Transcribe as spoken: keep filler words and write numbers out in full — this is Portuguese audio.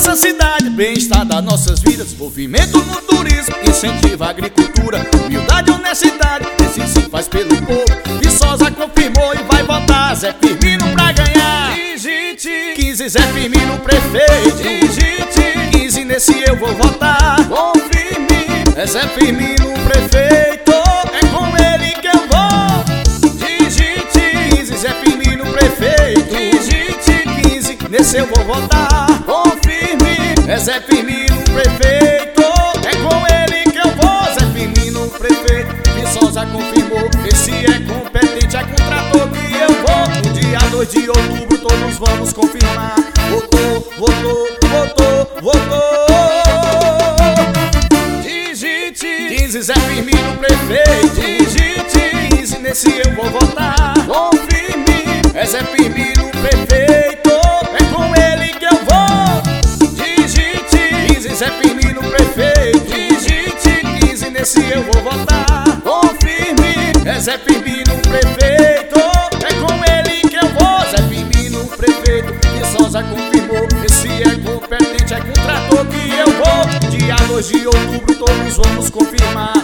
nossa cidade, bem-estar das nossas vidas, movimento no turismo, incentiva a agricultura, humildade e honestidade, esse sim faz pelo povo. Viçosa confirmou e vai votar Zé Firmino pra ganhar. Digite quinze Zé Firmino prefeito. Digite quinze nesse eu vou votar. Confirme É Zé Firmino prefeito, é com ele que eu vou. Digite quinze Zé Firmino prefeito. Digite quinze nesse eu vou votar. Confirme É Zé Firmino prefeito, é com ele que eu vou. Zé Firmino prefeito, Viçosa confirmou, esse é competente, é contrator que eu vou. No dia dois de outubro todos vamos confirmar. Votou, votou, votou, votou. Digite quinze Zé Firmino prefeito. Digite quinze nesse eu vou votar. Confirme É Zé Firmino prefeito, é com ele que eu vou. Digite quinze Zé Firmino prefeito. Digite quinze nesse eu vou votar. Confirme É Zé Firmino prefeito, é com ele que eu vou. Zé Firmino prefeito, Viçosa confirmou, esse é competente, é com trator que eu vou. Dia dois de outubro todos vamos confirmar.